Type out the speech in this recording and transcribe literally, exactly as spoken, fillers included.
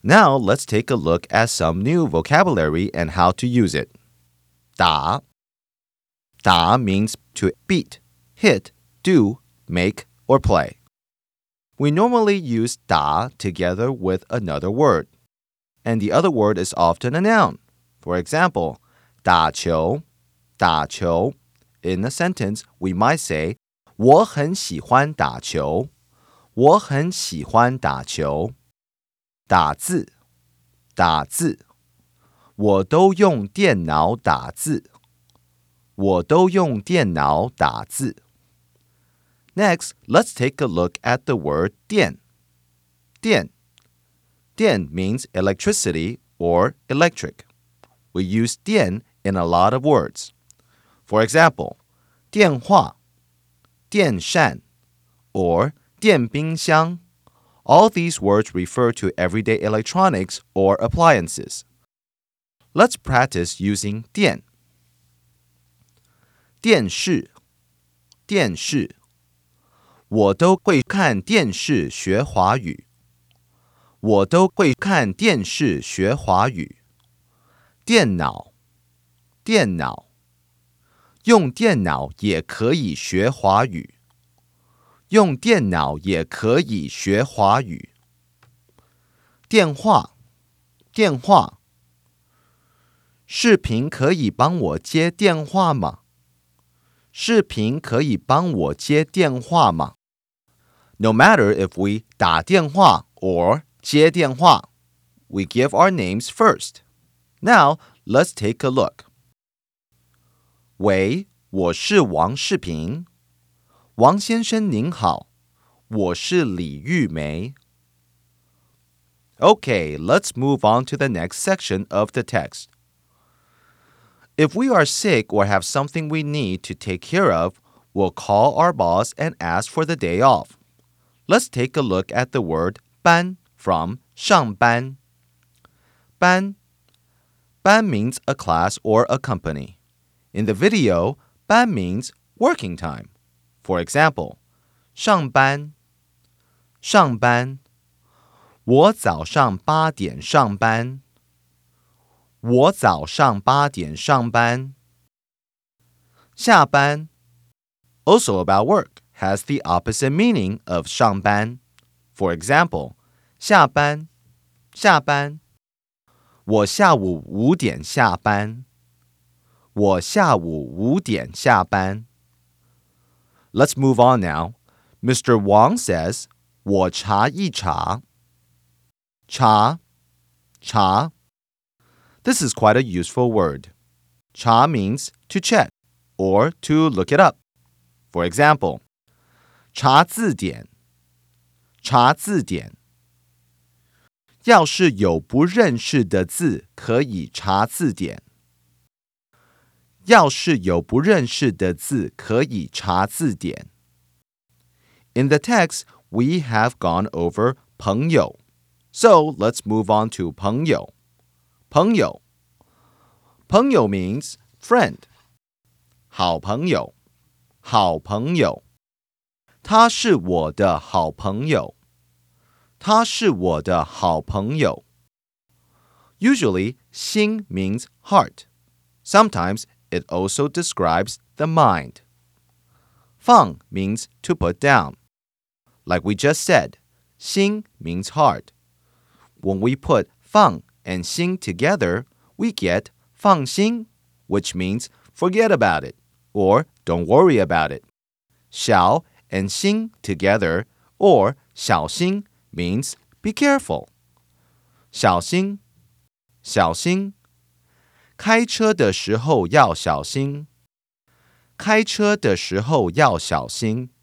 Now let's take a look at some new vocabulary and how to use it. 打 打 means to beat, hit, do, make, or play. We normally use 打 together with another word, and the other word is often a noun. For example, 打球打球 In a sentence, we might say, 我很喜欢打球我很喜欢打球打字打字我都用电脑打字我都用电脑打字 Next, let's take a look at the word 电电电 means electricity or electric. We use 电 in a lot of words. For example, 电话电扇 or 电冰箱 All these words refer to everyday electronics or appliances. Let's practice using 电电视电视我都会看电视学华语我都会看电视学华语电脑电脑用电脑也可以学华语用电脑也可以学华语电话电话视频可以帮我接电话吗视频可以帮我接电话吗 No matter if we 打电话 or 接电话 we give our names first. Now, let's take a look. 喂，我是王世平。王先生您好，我是李玉梅。Okay, let's move on to the next section of the text. If we are sick or have something we need to take care of, we'll call our boss and ask for the day off. Let's take a look at the word 班 from 上班。班班 means a class or a company. In the video, 班 means working time. For example, 上班上班我早上八点上班我早上八点上班下班 Also about work, has the opposite meaning of 上班 For example, 下班下班我下午五点下班我下午五点下班 Let's move on now. Mister Wang says, 我查一查查查 This is quite a useful word. 查 means to check or to look it up. For example, 查字典查字典要是有不认识的字可以查字典要是有不认识的字可以查字典 In the text, we have gone over 朋友 So let's move on to 朋友朋友朋友 means friend 好朋友好朋友他是我的好朋友他是我的好朋友 Usually, 心 means heart. Sometimes, it also describes the mind. 放 means to put down. Like we just said, 心 means heart. When we put 放 and 心 together, we get 放心, which means forget about it, or don't worry about it. 小 and 心 together, or 小心, means be careful. 小心小心开车的时候要小心开车的时候要小心